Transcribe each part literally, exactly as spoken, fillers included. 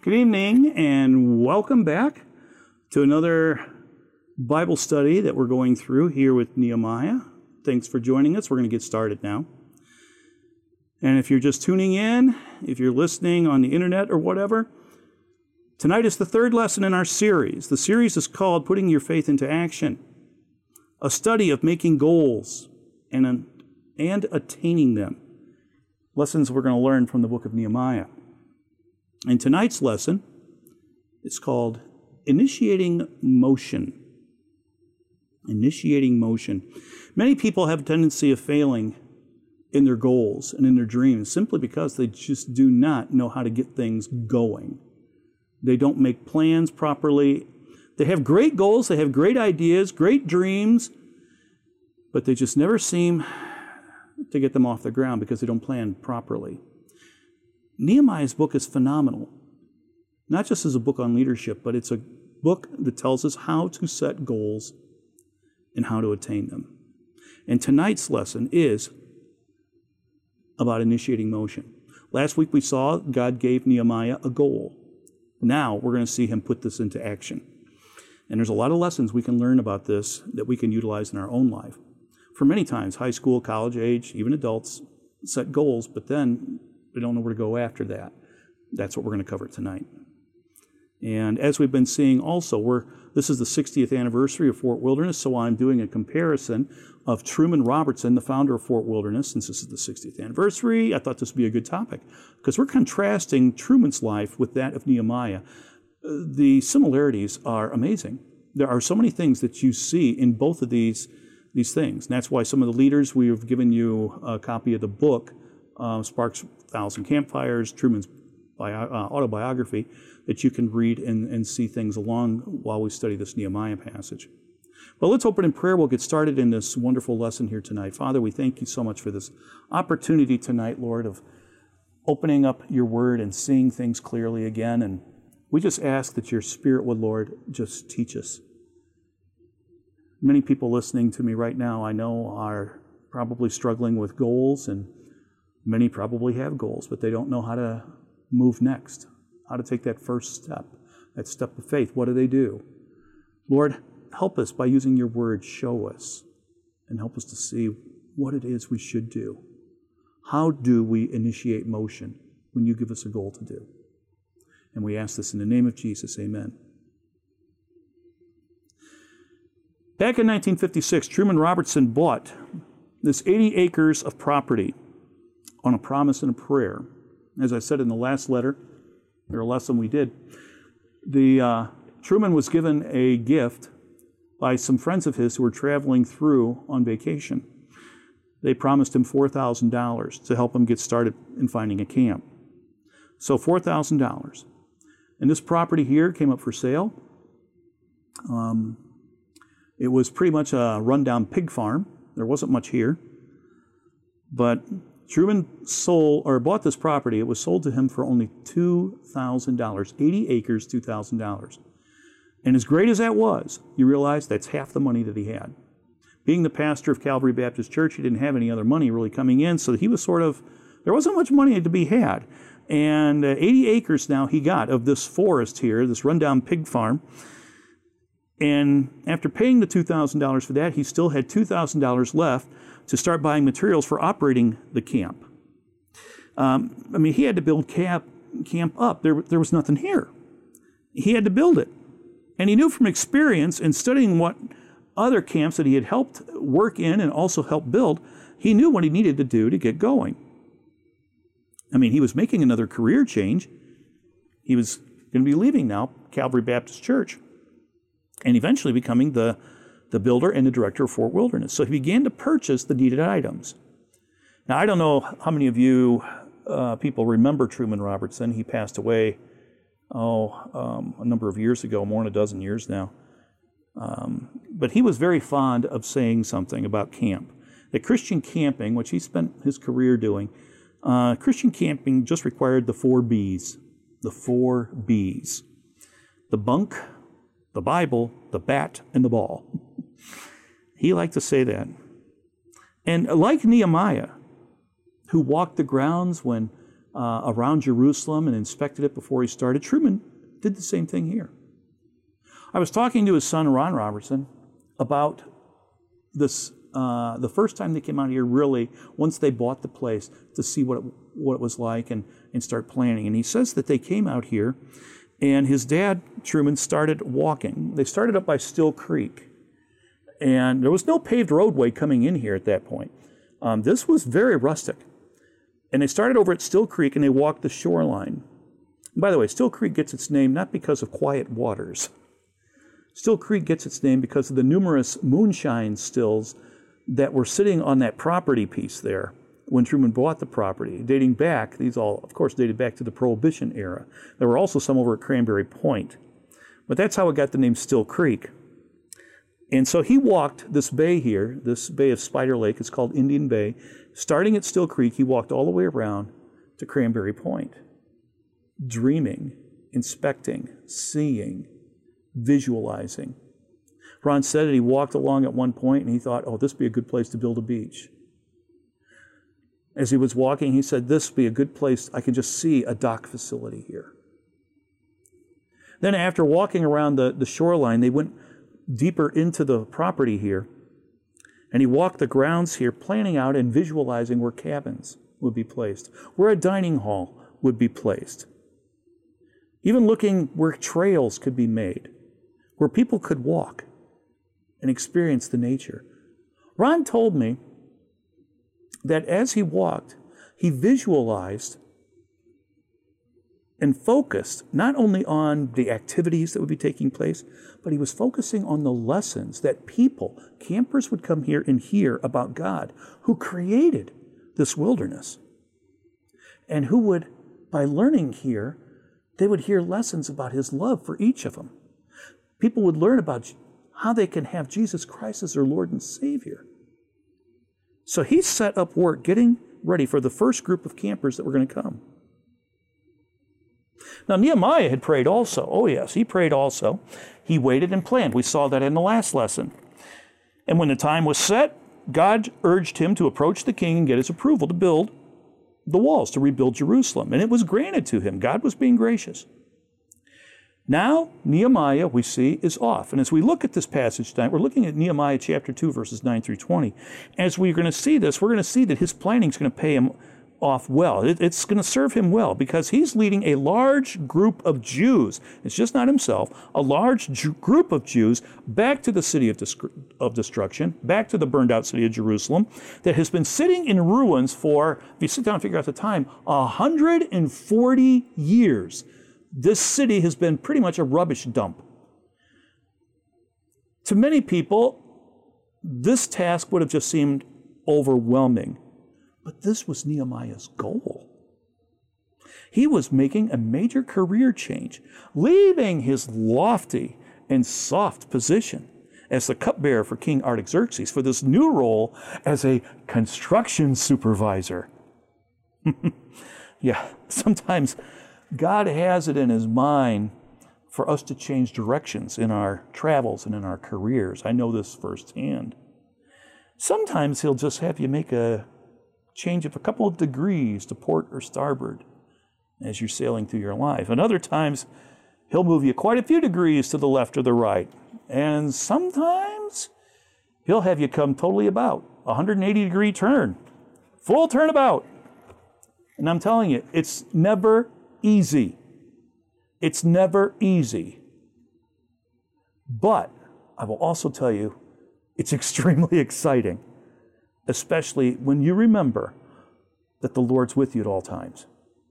Good evening and welcome back to another Bible study that we're going through here with Nehemiah. Thanks for joining us. We're going to get started now. And if you're just tuning in, if you're listening on the internet or whatever, tonight is the third lesson in our series. The series is called Putting Your Faith into Action, a study of making goals and, and attaining them. Lessons we're going to learn from the book of Nehemiah. And tonight's lesson is called Initiating Motion. Initiating motion. Many people have a tendency of failing in their goals and in their dreams simply because they just do not know how to get things going. They don't make plans properly. They have great goals, they have great ideas, great dreams, but they just never seem to get them off the ground because they don't plan properly. Nehemiah's book is phenomenal, not just as a book on leadership, but it's a book that tells us how to set goals and how to attain them. And tonight's lesson is about initiating motion. Last week we saw God gave Nehemiah a goal. Now we're going to see him put this into action. And there's a lot of lessons we can learn about this that we can utilize in our own life. For many times, high school, college age, even adults set goals, but then they don't know where to go after that. That's what we're going to cover tonight. And as we've been seeing also, we're, this is the sixtieth anniversary of Fort Wilderness, so I'm doing a comparison of Truman Robertson, the founder of Fort Wilderness. Since this is the sixtieth anniversary, I thought this would be a good topic because we're contrasting Truman's life with that of Nehemiah. The similarities are amazing. There are so many things that you see in both of these, these things. And that's why some of the leaders, we have given you a copy of the book, uh, Sparks Thousand Campfires, Truman's bio, uh, autobiography, that you can read and, and see things along while we study this Nehemiah passage. But let's open in prayer. We'll get started in this wonderful lesson here tonight. Father, we thank you so much for this opportunity tonight, Lord, of opening up your word and seeing things clearly again. And we just ask that your Spirit would, Lord, just teach us. Many people listening to me right now, I know, are probably struggling with goals, and many probably have goals, but they don't know how to move next, how to take that first step, that step of faith. What do they do? Lord, help us by using your word. Show us and help us to see what it is we should do. How do we initiate motion when you give us a goal to do? And we ask this in the name of Jesus. Amen. Back in nineteen fifty-six, Truman Robertson bought this eighty acres of property on a promise and a prayer. As I said in the last letter, or lesson we did, the uh, Truman was given a gift by some friends of his who were traveling through on vacation. They promised him four thousand dollars to help him get started in finding a camp. So four thousand dollars. And this property here came up for sale. Um, it was pretty much a rundown pig farm. There wasn't much here. But Truman sold or bought this property. It was sold to him for only two thousand dollars. eighty acres, two thousand dollars. And as great as that was, you realize that's half the money that he had. Being the pastor of Calvary Baptist Church, he didn't have any other money really coming in, so he was sort of, there wasn't much money to be had. And uh, eighty acres now he got of this forest here, this rundown pig farm. And after paying the two thousand dollars for that, he still had two thousand dollars left to start buying materials for operating the camp. Um, I mean, he had to build camp, camp up. There, there was nothing here. He had to build it. And he knew from experience in studying what other camps that he had helped work in and also helped build, he knew what he needed to do to get going. I mean, he was making another career change. He was going to be leaving now Calvary Baptist Church and eventually becoming the, the builder and the director of Fort Wilderness. So he began to purchase the needed items. Now, I don't know how many of you uh, people remember Truman Robertson. He passed away, oh, um, a number of years ago, more than a dozen years now. Um, but he was very fond of saying something about camp. That Christian camping, which he spent his career doing, uh, Christian camping just required the four B's. The four B's. The bunk, the Bible, the bat, and the ball. He liked to say that. And like Nehemiah, who walked the grounds when uh, around Jerusalem and inspected it before he started. Truman did the same thing here. I was talking to his son, Ron Robertson, about this, uh, the first time they came out here, really, once they bought the place, to see what it, what it was like and, and start planning. And he says that they came out here, and his dad, Truman, started walking. They started up by Still Creek. And there was no paved roadway coming in here at that point. Um, this was very rustic. And they started over at Still Creek, and they walked the shoreline. And by the way, Still Creek gets its name not because of quiet waters. Still Creek gets its name because of the numerous moonshine stills that were sitting on that property piece there when Truman bought the property, dating back, these all, of course, dated back to the Prohibition era. There were also some over at Cranberry Point. But that's how it got the name Still Creek. And so he walked this bay here, this bay of Spider Lake, it's called Indian Bay. Starting at Still Creek, he walked all the way around to Cranberry Point, dreaming, inspecting, seeing, visualizing. Ron said that he walked along at one point and he thought, oh, this would be a good place to build a beach. As he was walking, he said, this would be a good place. I can just see a dock facility here. Then after walking around the, the shoreline, they went deeper into the property here, and he walked the grounds here, planning out and visualizing where cabins would be placed, where a dining hall would be placed, even looking where trails could be made, where people could walk and experience the nature. Ron told me that as he walked, he visualized and focused not only on the activities that would be taking place, but he was focusing on the lessons that people, campers, would come here and hear about God, who created this wilderness, and who would, by learning here, they would hear lessons about his love for each of them. People would learn about how they can have Jesus Christ as their Lord and Savior. So he set up work getting ready for the first group of campers that were going to come. Now, Nehemiah had prayed also. Oh, yes, he prayed also. He waited and planned. We saw that in the last lesson. And when the time was set, God urged him to approach the king and get his approval to build the walls, to rebuild Jerusalem. And it was granted to him. God was being gracious. Now, Nehemiah, we see, is off. And as we look at this passage tonight, we're looking at Nehemiah chapter two, verses nine through twenty. As we're going to see this, we're going to see that his planning is going to pay him off well. It, it's going to serve him well because he's leading a large group of Jews. It's just not himself. A large Jew, group of Jews back to the city of, dis- of destruction, back to the burned out city of Jerusalem that has been sitting in ruins for, if you sit down and figure out the time, one hundred forty years. This city has been pretty much a rubbish dump. To many people, this task would have just seemed overwhelming. But this was Nehemiah's goal. He was making a major career change, leaving his lofty and soft position as the cupbearer for King Artaxerxes for this new role as a construction supervisor. Yeah, sometimes God has it in his mind for us to change directions in our travels and in our careers. I know this firsthand. Sometimes he'll just have you make a change of a couple of degrees to port or starboard as you're sailing through your life. And other times, he'll move you quite a few degrees to the left or the right. And sometimes, he'll have you come totally about, a one hundred eighty degree turn, full turnabout. And I'm telling you, it's never easy. It's never easy. But I will also tell you, it's extremely exciting, especially when you remember that the Lord's with you at all times.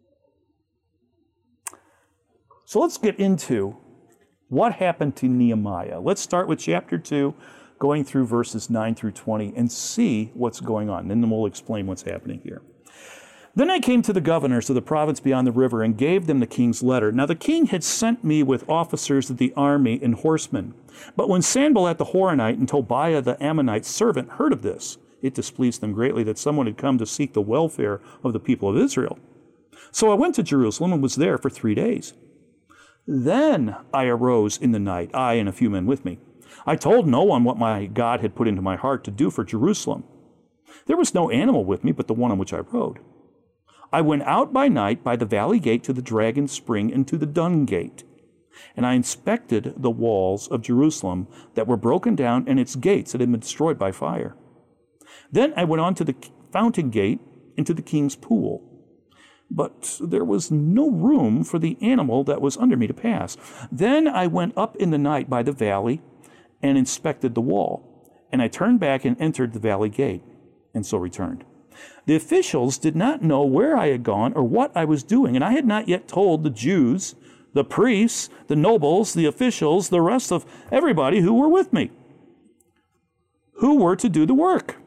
So let's get into what happened to Nehemiah. Let's start with chapter two, going through verses nine through twenty, and see what's going on. And then we'll explain what's happening here. Then I came to the governors of the province beyond the river and gave them the king's letter. Now the king had sent me with officers of the army and horsemen. But when Sanballat the Horonite and Tobiah the Ammonite servant heard of this, it displeased them greatly that someone had come to seek the welfare of the people of Israel. So I went to Jerusalem and was there for three days. Then I arose in the night, I and a few men with me. I told no one what my God had put into my heart to do for Jerusalem. There was no animal with me but the one on which I rode. I went out by night by the valley gate to the dragon spring and to the dung gate. And I inspected the walls of Jerusalem that were broken down and its gates that had been destroyed by fire. Then I went on to the fountain gate into the king's pool. But there was no room for the animal that was under me to pass. Then I went up in the night by the valley and inspected the wall. And I turned back and entered the valley gate, and so returned. The officials did not know where I had gone or what I was doing, and I had not yet told the Jews, the priests, the nobles, the officials, the rest of everybody who were with me, who were to do the work.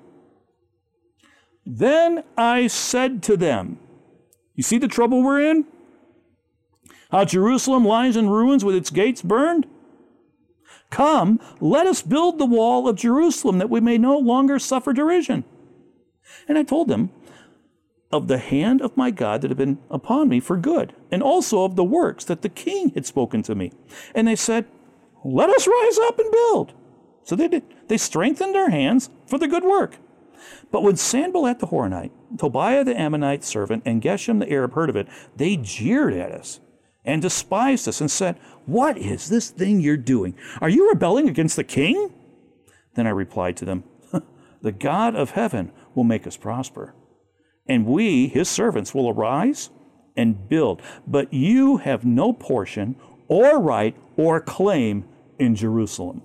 Then I said to them, you see the trouble we're in? How Jerusalem lies in ruins with its gates burned? Come, let us build the wall of Jerusalem that we may no longer suffer derision. And I told them of the hand of my God that had been upon me for good, and also of the works that the king had spoken to me. And they said, let us rise up and build. So they did. They strengthened their hands for the good work. But when Sanballat the Horonite, Tobiah the Ammonite servant, and Geshem the Arab heard of it, they jeered at us and despised us and said, what is this thing you're doing? Are you rebelling against the king? Then I replied to them, the God of heaven will make us prosper, and we, his servants, will arise and build. But you have no portion or right or claim in Jerusalem.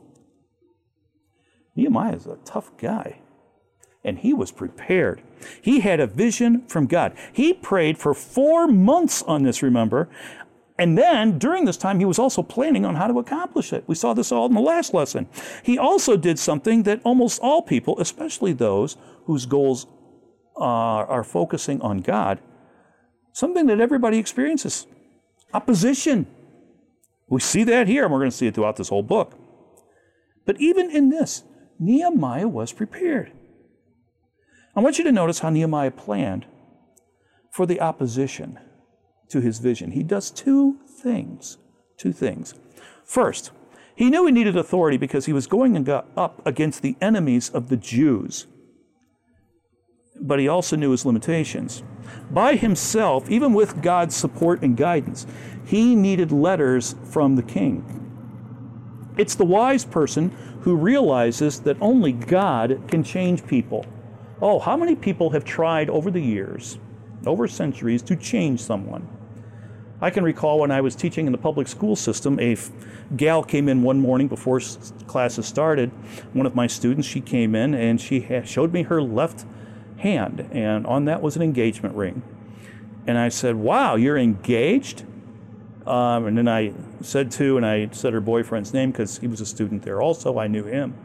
Nehemiah is a tough guy. And he was prepared. He had a vision from God. He prayed for four months on this, remember? And then, during this time, he was also planning on how to accomplish it. We saw this all in the last lesson. He also did something that almost all people, especially those whose goals uh, are focusing on God, something that everybody experiences: opposition. We see that here, and we're going to see it throughout this whole book. But even in this, Nehemiah was prepared. I want you to notice how Nehemiah planned for the opposition to his vision. He does two things. Two things. First, he knew he needed authority because he was going up against the enemies of the Jews. But he also knew his limitations. By himself, even with God's support and guidance, he needed letters from the king. It's the wise person who realizes that only God can change people. Oh, how many people have tried over the years, over centuries, to change someone? I can recall when I was teaching in the public school system, a f- gal came in one morning before s- classes started. One of my students, she came in and she ha- showed me her left hand, and on that was an engagement ring. And I said, wow, you're engaged? Um, and then I said to, and I said her boyfriend's name because he was a student there also. I knew him.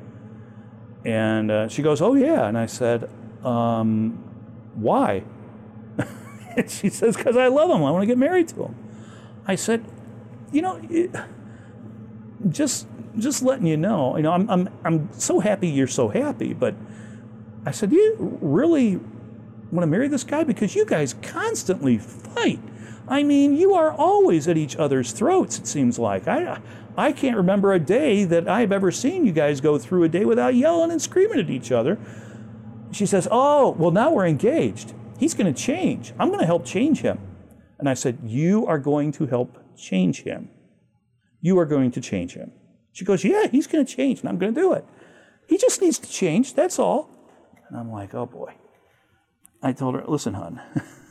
And uh, she goes, oh yeah. And I said, um, why? And she says, because I love him. I want to get married to him. I said, you know, it, just just letting you know, you know, I'm I'm I'm so happy you're so happy. But I said, you really want to marry this guy? Because you guys constantly fight. I mean, you are always at each other's throats, it seems like. I I can't remember a day that I've ever seen you guys go through a day without yelling and screaming at each other. She says, oh, well, now we're engaged. He's going to change. I'm going to help change him. And I said, you are going to help change him. You are going to change him. She goes, yeah, he's going to change, and I'm going to do it. He just needs to change, that's all. And I'm like, oh, boy. I told her, listen, hon,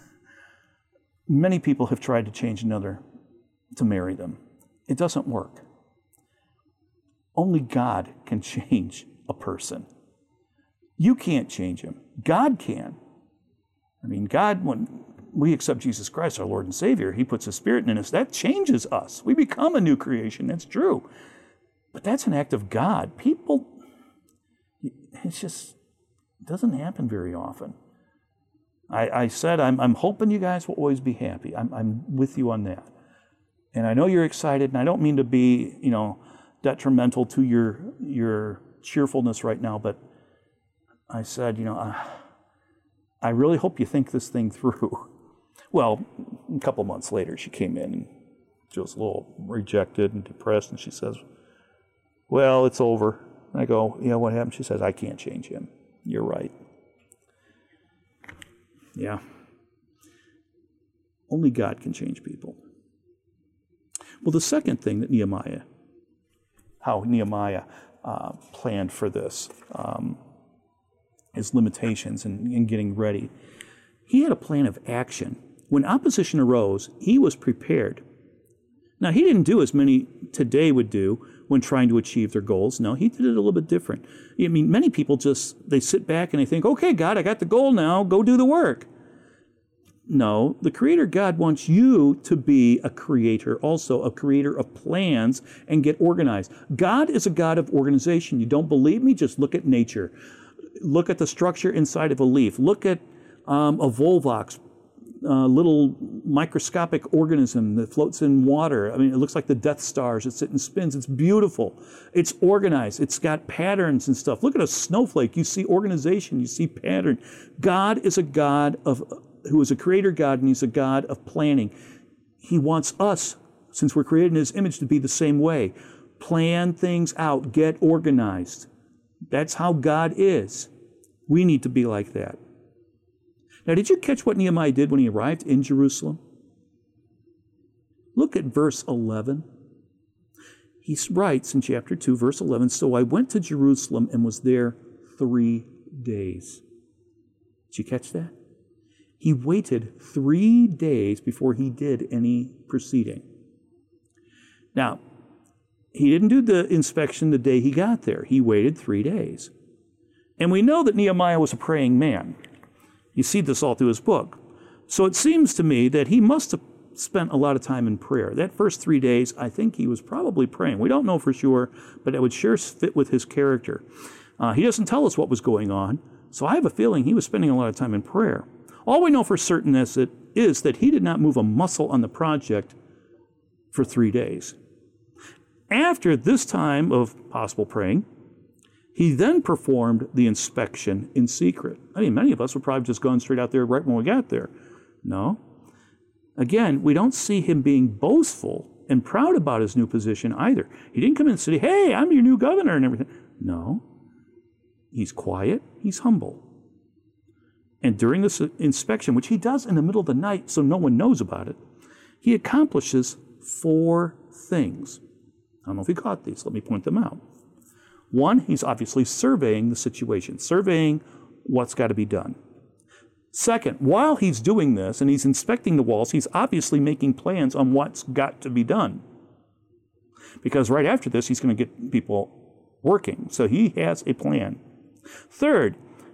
many people have tried to change another to marry them. It doesn't work. Only God can change a person. You can't change him. God can. I mean, God, when we accept Jesus Christ, our Lord and Savior, he puts his Spirit in us. That changes us. We become a new creation. That's true. But that's an act of God. People, it's just, it doesn't happen very often. I, I said, I'm, I'm hoping you guys will always be happy. I'm, I'm with you on that. And I know you're excited, and I don't mean to be, you know, detrimental to your your cheerfulness right now, but I said, you know, I, I really hope you think this thing through. Well, a couple months later, she came in and she was a little rejected and depressed, and she says, well, it's over. And I go, yeah, what happened? She says, I can't change him. You're right. Yeah. Only God can change people. Well, the second thing that Nehemiah, how Nehemiah uh, planned for this, um, his limitations in, in getting ready, he had a plan of action. When opposition arose, he was prepared. Now, he didn't do as many today would do when trying to achieve their goals. No, he did it a little bit different. I mean, many people just, they sit back and they think, okay, God, I got the goal now, go do the work. No, the Creator God wants you to be a creator, also a creator of plans, and get organized. God is a God of organization. You don't believe me? Just look at nature. Look at the structure inside of a leaf. Look at um, a Volvox, a little microscopic organism that floats in water. I mean, it looks like the Death Stars. It sits and spins. It's beautiful. It's organized. It's got patterns and stuff. Look at a snowflake. You see organization. You see pattern. God is a God of who is a creator God, and he's a God of planning. He wants us, since we're created in his image, to be the same way. Plan things out. Get organized. That's how God is. We need to be like that. Now, did you catch what Nehemiah did when he arrived in Jerusalem? Look at verse eleven. He writes in chapter two, verse eleven, "So I went to Jerusalem and was there three days." Did you catch that? He waited three days before he did any proceeding. Now, he didn't do the inspection the day he got there. He waited three days. And we know that Nehemiah was a praying man. You see this all through his book. So it seems to me that he must have spent a lot of time in prayer. That first three days, I think he was probably praying. We don't know for sure, but it would sure fit with his character. Uh, he doesn't tell us what was going on, so I have a feeling he was spending a lot of time in prayer. All we know for certain is, it, is that he did not move a muscle on the project for three days. After this time of possible praying, he then performed the inspection in secret. I mean, many of us would probably just gone straight out there right when we got there. No. Again, we don't see him being boastful and proud about his new position either. He didn't come in and say, "Hey, I'm your new governor," and everything. No. He's quiet. He's humble. And during this inspection, which he does in the middle of the night so no one knows about it, he accomplishes four things. I don't know if you caught these. Let me point them out. One, he's obviously surveying the situation, surveying what's got to be done. Second, while he's doing this and he's inspecting the walls, he's obviously making plans on what's got to be done. Because right after this, he's going to get people working. So he has a plan. Third,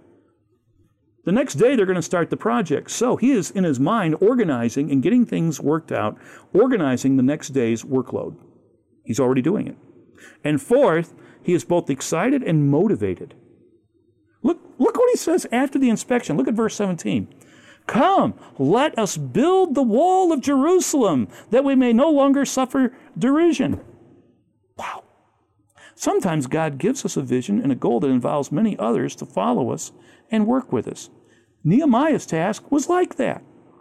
the next day, they're going to start the project. So he is, in his mind, organizing and getting things worked out, organizing the next day's workload. He's already doing it. And fourth, he is both excited and motivated. Look, look what he says after the inspection. Look at verse seventeen. "Come, let us build the wall of Jerusalem, that we may no longer suffer derision." Wow. Sometimes God gives us a vision and a goal that involves many others to follow us and work with us. Nehemiah's task was like that.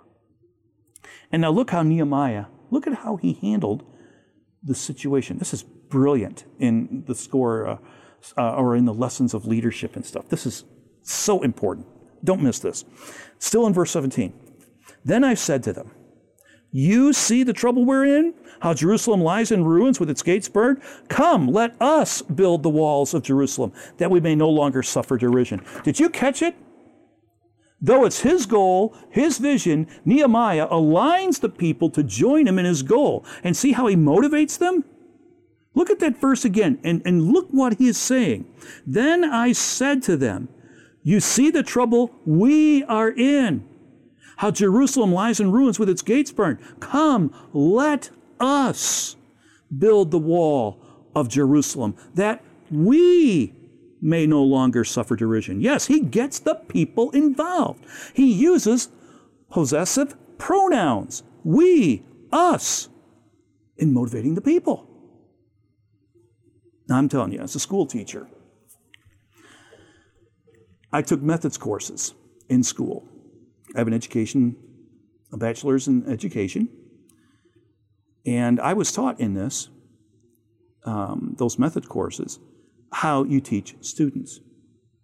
And now look how Nehemiah, look at how he handled the situation. This is brilliant in the score uh, uh, or in the lessons of leadership and stuff. This is so important. Don't miss this. Still in verse seventeen. "Then I said to them, you see the trouble we're in? How Jerusalem lies in ruins with its gates burned? Come, let us build the walls of Jerusalem, that we may no longer suffer derision." Did you catch it? Though it's his goal, his vision, Nehemiah aligns the people to join him in his goal. And see how he motivates them? Look at that verse again, and, and look what he is saying. "Then I said to them, you see the trouble we are in. How Jerusalem lies in ruins with its gates burned. Come, let us build the wall of Jerusalem, that we may no longer suffer derision." Yes, he gets the people involved. He uses possessive pronouns. We, us, in motivating the people. Now, I'm telling you, as a school teacher, I took methods courses in school. I have an education, a bachelor's in education, and I was taught in this, um, those method courses, how you teach students.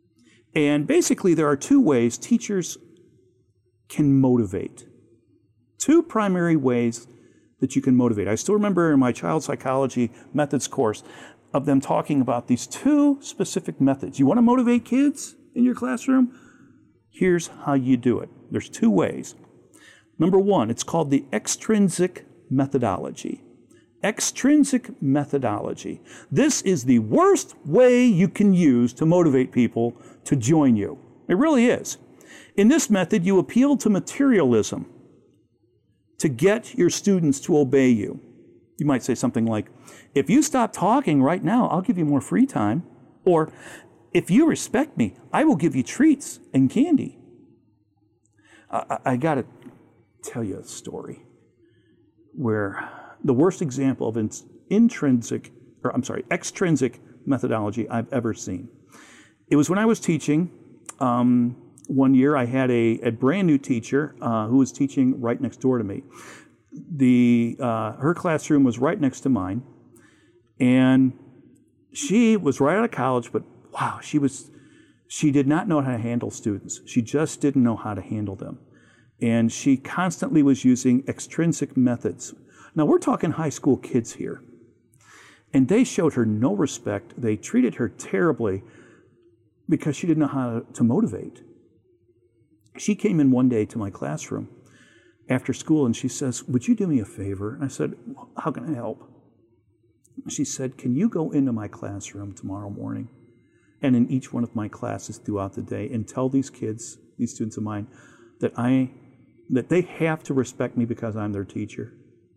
And basically, there are two ways teachers can motivate Two primary ways that you can motivate. I still remember in my child psychology methods course of them talking about these two specific methods. You want to motivate kids in your classroom? Here's how you do it. There's two ways. Number one, it's called the extrinsic methodology. Extrinsic methodology. This is the worst way you can use to motivate people to join you. It really is. In this method, you appeal to materialism to get your students to obey you. You might say something like, if you stop talking right now, I'll give you more free time. Or, if you respect me, I will give you treats and candy. I, I got to tell you a story where the worst example of ins- intrinsic, or I'm sorry, extrinsic methodology I've ever seen. It was when I was teaching. Um, one year I had a, a brand new teacher uh, who was teaching right next door to me. The uh, her classroom was right next to mine, and she was right out of college, but wow, she was she did not know how to handle students. She just didn't know how to handle them. And she constantly was using extrinsic methods. Now, we're talking high school kids here. And they showed her no respect. They treated her terribly because she didn't know how to motivate. She came in one day to my classroom after school and she says, would you do me a favor? And I said, how can I help? She said, can you go into my classroom tomorrow morning and in each one of my classes throughout the day and tell these kids, these students of mine, that I that they have to respect me because I'm their teacher?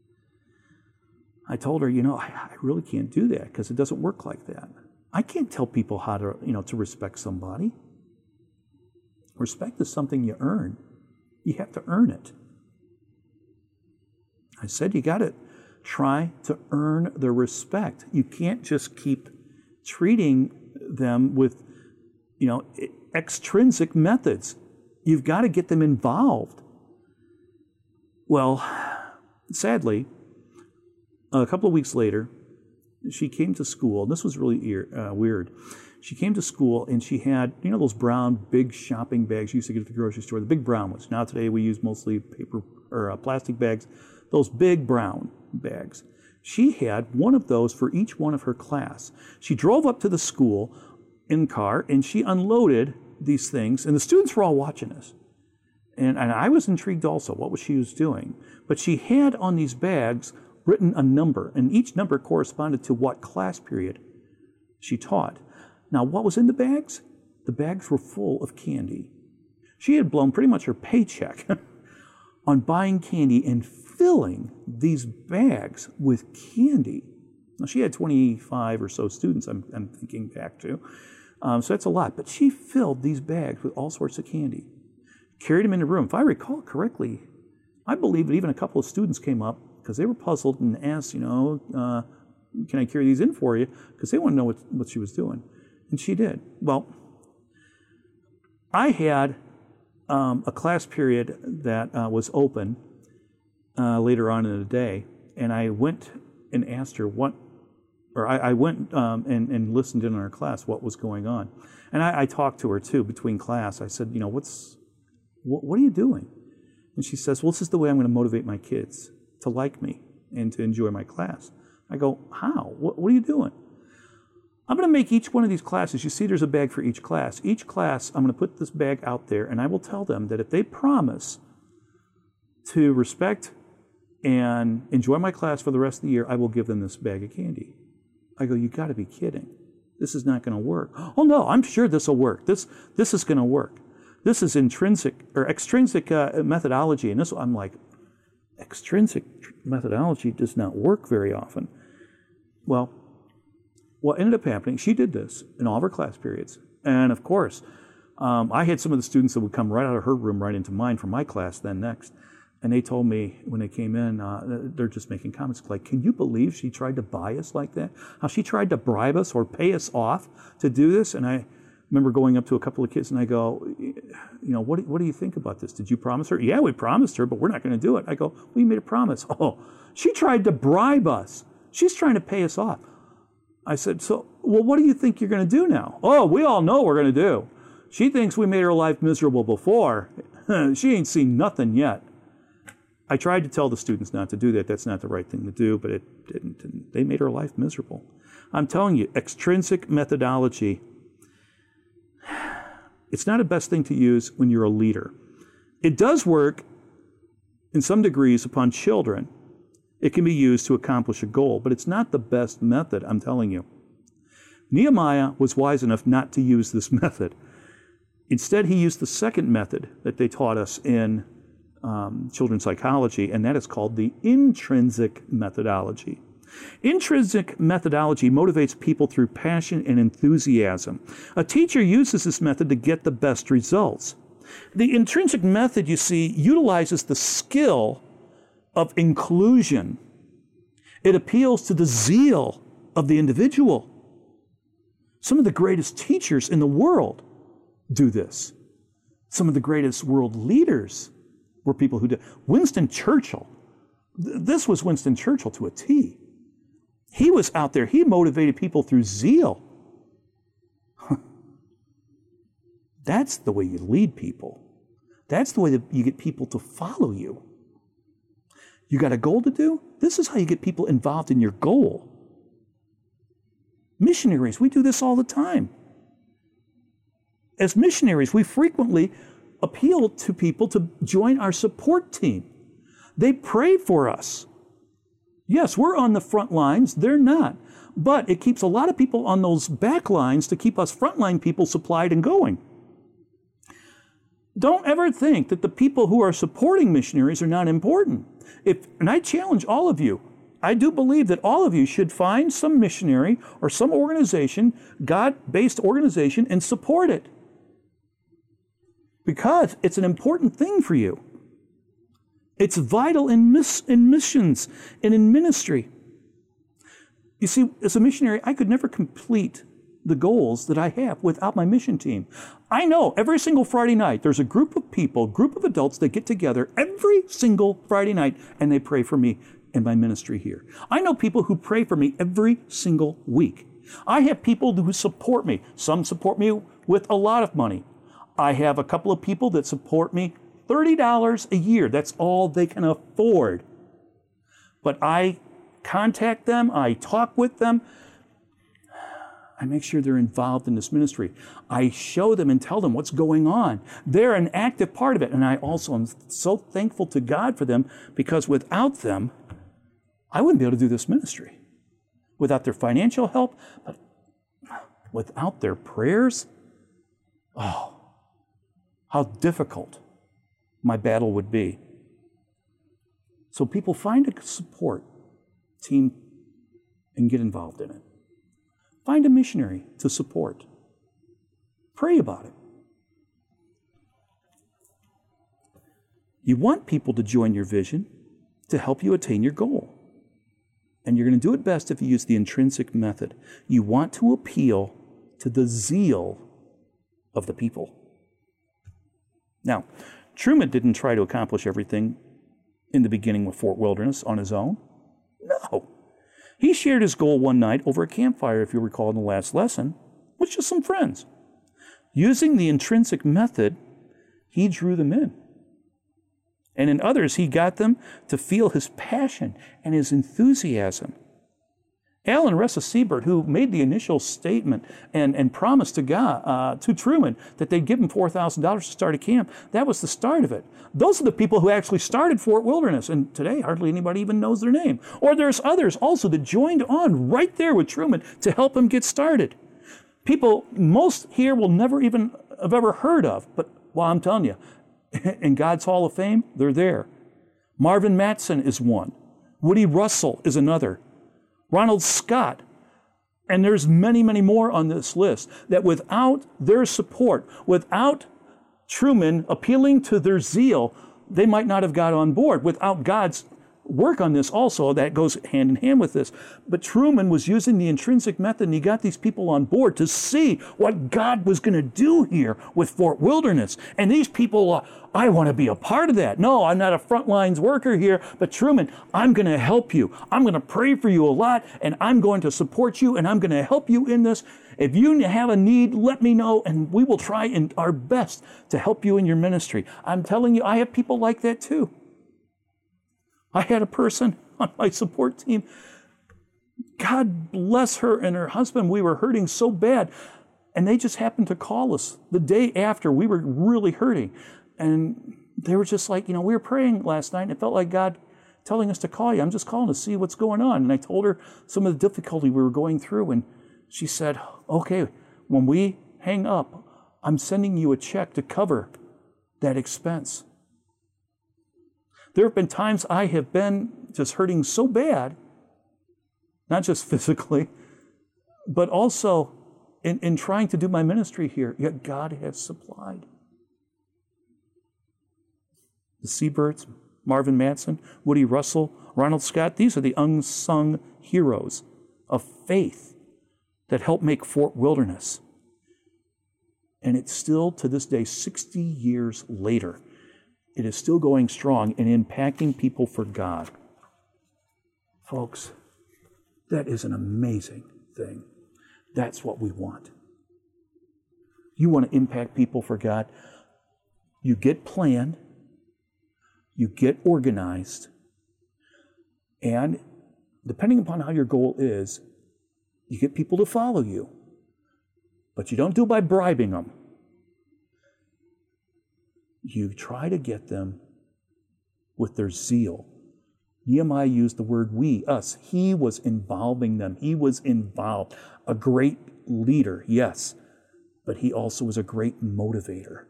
I told her, you know, I, I really can't do that because it doesn't work like that. I can't tell people how to, you know, to respect somebody. Respect is something you earn. You have to earn it. I said, you got to try to earn their respect. You can't just keep treating them with, you know, extrinsic methods. You've got to get them involved. Well, sadly, a couple of weeks later, she came to school. This was really ear, uh, weird. She came to school and she had, you know, those brown big shopping bags you used to get at the grocery store, the big brown ones. Now today we use mostly paper or uh, plastic bags, those big brown bags. She had one of those for each one of her class. She drove up to the school in car and she unloaded these things, and the students were all watching us. And, and I was intrigued also what was she was doing. But she had on these bags written a number, and each number corresponded to what class period she taught. Now, what was in the bags? The bags were full of candy. She had blown pretty much her paycheck on buying candy and filling these bags with candy. Now, she had twenty-five or so students, I'm, I'm thinking back to. Um, so that's a lot. But she filled these bags with all sorts of candy, carried them in the room. If I recall correctly, I believe that even a couple of students came up because they were puzzled and asked, you know, uh, can I carry these in for you? Because they want to know what, what she was doing. And she did. Well, I had um, a class period that uh, was open uh, later on in the day, and I went and asked her what, or I, I went um, and, and listened in on her class what was going on. And I, I talked to her, too, between class. I said, you know, what's, what, what are you doing? And she says, well, this is the way I'm going to motivate my kids to like me and to enjoy my class. I go, how? What, what are you doing? I'm going to make each one of these classes, you see there's a bag for each class. Each class, I'm going to put this bag out there, and I will tell them that if they promise to respect and enjoy my class for the rest of the year, I will give them this bag of candy. I go, you got to be kidding. This is not going to work. Oh, no, I'm sure this will work. This, this is going to work. This is intrinsic or extrinsic uh, methodology. And this, I'm like, extrinsic methodology does not work very often. Well, what ended up happening, she did this in all of her class periods. And of course, um, I had some of the students that would come right out of her room right into mine for my class then next. And they told me when they came in, uh, they're just making comments like, can you believe she tried to buy us like that? How she tried to bribe us or pay us off to do this? And I remember going up to a couple of kids and I go, you know, what do, what do you think about this? Did you promise her? Yeah, we promised her, but we're not going to do it. I go, well, you made a promise. Oh, she tried to bribe us. She's trying to pay us off. I said, so, well, what do you think you're going to do now? Oh, we all know what we're going to do. She thinks we made her life miserable before. She ain't seen nothing yet. I tried to tell the students not to do that. That's not the right thing to do, but it didn't. And they made her life miserable. I'm telling you, extrinsic methodology, it's not the best thing to use when you're a leader. It does work in some degrees upon children. It can be used to accomplish a goal, but it's not the best method, I'm telling you. Nehemiah was wise enough not to use this method. Instead, he used the second method that they taught us in um, children's psychology, and that is called the intrinsic methodology. Intrinsic methodology motivates people through passion and enthusiasm. A teacher uses this method to get the best results. The intrinsic method, you see, utilizes the skill of inclusion. It appeals to the zeal of the individual. Some of the greatest teachers in the world do this. Some of the greatest world leaders were people who did. Winston Churchill, th- this was Winston Churchill to a T. He was out there, he motivated people through zeal. That's the way you lead people. That's the way that you get people to follow you. You got a goal to do? This is how you get people involved in your goal. Missionaries, we do this all the time. As missionaries, we frequently appeal to people to join our support team. They pray for us. Yes, we're on the front lines, they're not. But it keeps a lot of people on those back lines to keep us frontline people supplied and going. Don't ever think that the people who are supporting missionaries are not important. If, and I challenge all of you, I do believe that all of you should find some missionary or some organization, God-based organization, and support it. Because it's an important thing for you. It's vital in, miss, in missions and in ministry. You see, as a missionary, I could never complete the goals that I have without my mission team. I know every single Friday night, there's a group of people, group of adults that get together every single Friday night and they pray for me and my ministry here. I know people who pray for me every single week. I have people who support me. Some support me with a lot of money. I have a couple of people that support me thirty dollars a year. That's all they can afford. But I contact them, I talk with them, I make sure they're involved in this ministry. I show them and tell them what's going on. They're an active part of it. And I also am so thankful to God for them, because without them, I wouldn't be able to do this ministry. Without their financial help, but without their prayers, oh, how difficult my battle would be. So people find a support team and get involved in it. Find a missionary to support. Pray about it. You want people to join your vision to help you attain your goal. And you're going to do it best if you use the intrinsic method. You want to appeal to the zeal of the people. Now, Truman didn't try to accomplish everything in the beginning with Fort Wilderness on his own. No. He shared his goal one night over a campfire, if you recall in the last lesson, with just some friends. Using the intrinsic method, he drew them in. And in others, he got them to feel his passion and his enthusiasm. Alan Ressa Siebert, who made the initial statement and, and promised to God, uh, to Truman, that they'd give him four thousand dollars to start a camp, that was the start of it. Those are the people who actually started Fort Wilderness, and today hardly anybody even knows their name. Or there's others also that joined on right there with Truman to help him get started. People most here will never even have ever heard of, but well, I'm telling you, in God's Hall of Fame, they're there. Marvin Mattson is one. Woody Russell is another. Ronald Scott, and there's many, many more on this list, that without their support, without Truman appealing to their zeal, they might not have got on board. Without God's work on this also, that goes hand in hand with this. But Truman was using the intrinsic method, and he got these people on board to see what God was going to do here with Fort Wilderness. And these people, uh, I want to be a part of that. No, I'm not a front lines worker here, but Truman, I'm going to help you. I'm going to pray for you a lot, and I'm going to support you, and I'm going to help you in this. If you have a need, let me know, and we will try in our best to help you in your ministry. I'm telling you, I have people like that too. I had a person on my support team, God bless her and her husband, we were hurting so bad, and they just happened to call us the day after we were really hurting. And they were just like, you know, we were praying last night, and it felt like God telling us to call you. I'm just calling to see what's going on. And I told her some of the difficulty we were going through, and she said, okay, when we hang up, I'm sending you a check to cover that expense. There have been times I have been just hurting so bad, not just physically, but also in, in trying to do my ministry here, yet God has supplied. The Seabirds, Marvin Matson, Woody Russell, Ronald Scott, these are the unsung heroes of faith that helped make Fort Wilderness. And it's still, to this day, sixty years later, it is still going strong and impacting people for God. Folks, that is an amazing thing. That's what we want. You want to impact people for God? You get planned, you get organized, and depending upon how your goal is, you get people to follow you. But you don't do it by bribing them. You try to get them with their zeal. Nehemiah used the word we, us. He was involving them. He was involved. A great leader, yes, but he also was a great motivator.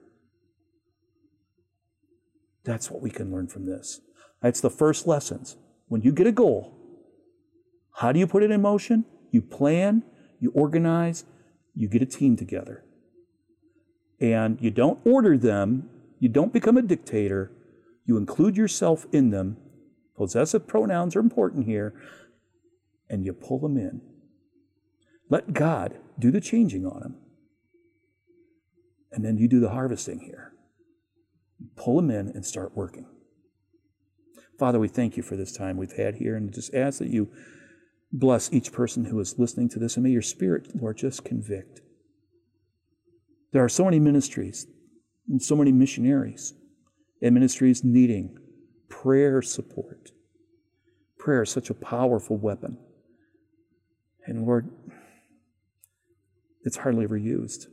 That's what we can learn from this. That's the first lessons. When you get a goal, how do you put it in motion? You plan, you organize, you get a team together. And you don't order them, you don't become a dictator, you include yourself in them. Possessive pronouns are important here, and you pull them in. Let God do the changing on them, and then you do the harvesting here. Pull them in and start working. Father, we thank you for this time we've had here, and just ask that you bless each person who is listening to this, and may your Spirit, Lord, just convict. There are so many ministries and so many missionaries and ministries needing prayer support. Prayer is such a powerful weapon. And Lord, it's hardly ever used.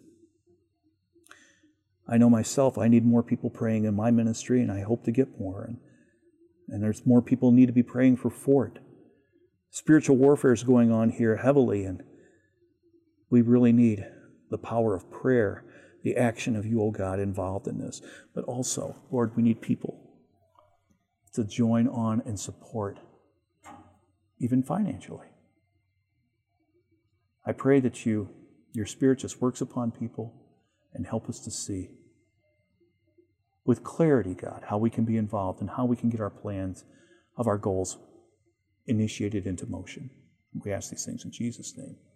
I know myself, I need more people praying in my ministry, and I hope to get more. And, and there's more people who need to be praying for Fort. Spiritual warfare is going on here heavily, and we really need the power of prayer, the action of you, O God, involved in this. But also, Lord, we need people to join on and support, even financially. I pray that you, your Spirit just works upon people and help us to see with clarity, God, how we can be involved and how we can get our plans of our goals initiated into motion. We ask these things in Jesus' name.